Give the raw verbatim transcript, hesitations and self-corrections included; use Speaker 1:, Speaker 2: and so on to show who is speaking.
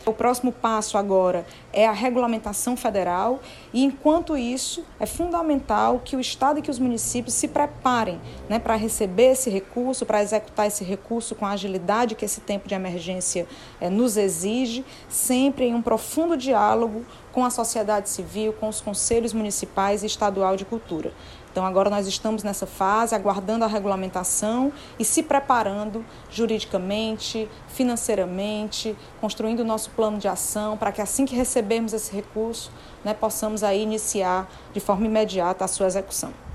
Speaker 1: O próximo passo agora é a regulamentação federal e, enquanto isso, é fundamental que o Estado e que os municípios se preparem, né, para receber esse recurso, para executar esse recurso com a agilidade que esse tempo de emergência é, nos exige, sempre em um profundo diálogo com a sociedade civil, com os conselhos municipais e estadual de cultura. Então, agora nós estamos nessa fase, aguardando a regulamentação e se preparando juridicamente, financeiramente, construindo o nosso plano de ação para que, assim que recebermos esse recurso, né, possamos aí iniciar de forma imediata a sua execução.